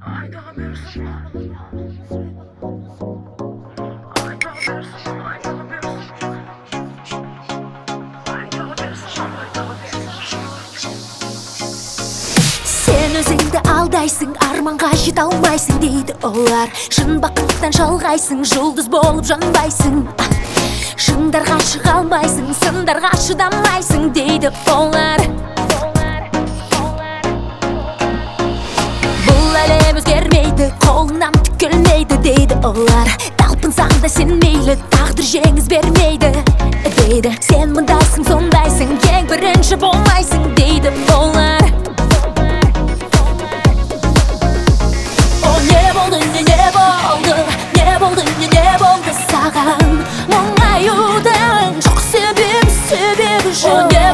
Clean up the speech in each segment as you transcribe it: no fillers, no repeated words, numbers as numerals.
Sen özüңді алдайсың, арманға жете алмайсың дейді олар. Шын бақыттан жалғайсың, жұлдыз болып жанбайсың. Шыңдарға шыға алмайсың, сындарға шыдамайсың дейді олар. Бұл әлем өзгермейді, қолыңнан түк келмейді дейді олар. Талпынсаң да сен мейлі, тағдыр жеңіс бермейді дейді. Сен мындайсың, сондайсың, ең бірінші болмайсың дейді олар. Не болды саған мұңаюдың жоқ себебі жоқ. Не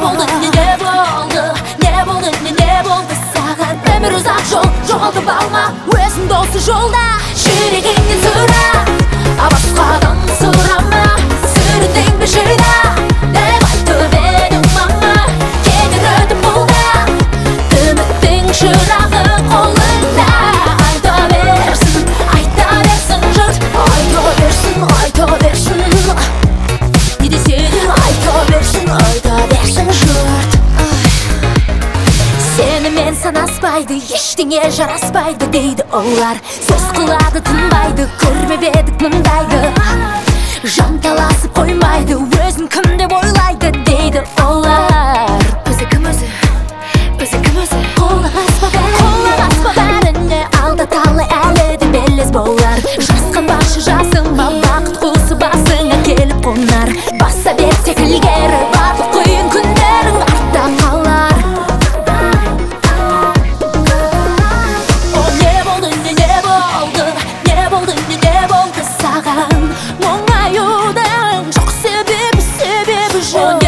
болды саған өмір ұзақ жол, жоғалтып алма өзіңді осы жолда. Жүрегіңнен сұра, басқадан сұрама, сүріндің бе шыда деп айтып едің мама. Кетер өтіп бұл да үміттің шырағы қолыңда. Сенімен санаспайды, ештеңе жараспайды дейді олар. Сөз қылады тынбайды, көрмеп едік мұндайды. Жанталасып қоймайды, өзін кім деп ойлайды дейді олар. Өзі кім өзі? Қолы аспа бәріне алда талай әлі де белес болар. Жасқа башы жасыма, бақыт құсы басыңа келіп қонар. Баса берсек ілгері, барлық қиын күндерің артта қалар. Не болды саған мұңаюдың жоқ себебі жоқ.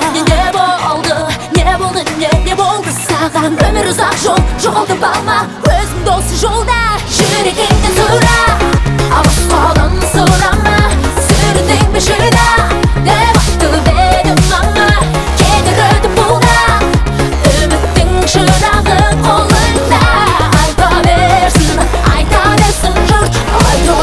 Не болды саған өмір ұзақ жол, жоғалтып алма өзіңді осы жолда. Жүрегіңнен сұра, басқадан сұрама, сүріндің бе шыда деп айтып едім мама. Кетер өтіп бұл да үміттің шырағы қолыңда. Айта берсін жұрт, айта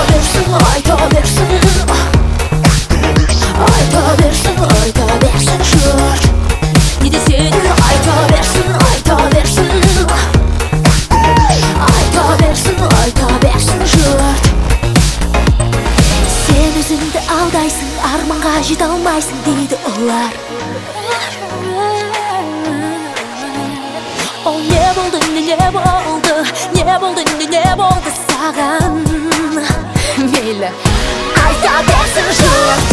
берсін жұрт. Не десе де айта берсін жұрт. Сен өзіңді алдайсың, арманға жете алмайсың дейді олар. Не болды саған мейлі, айта берсін жұрт.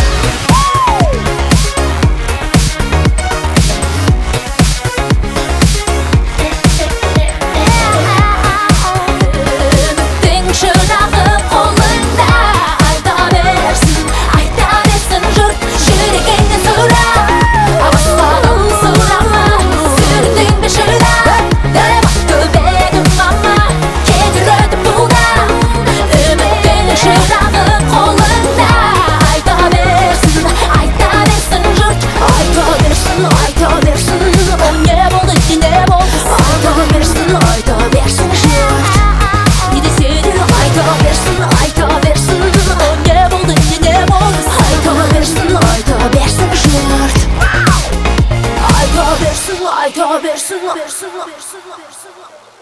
Айта берсін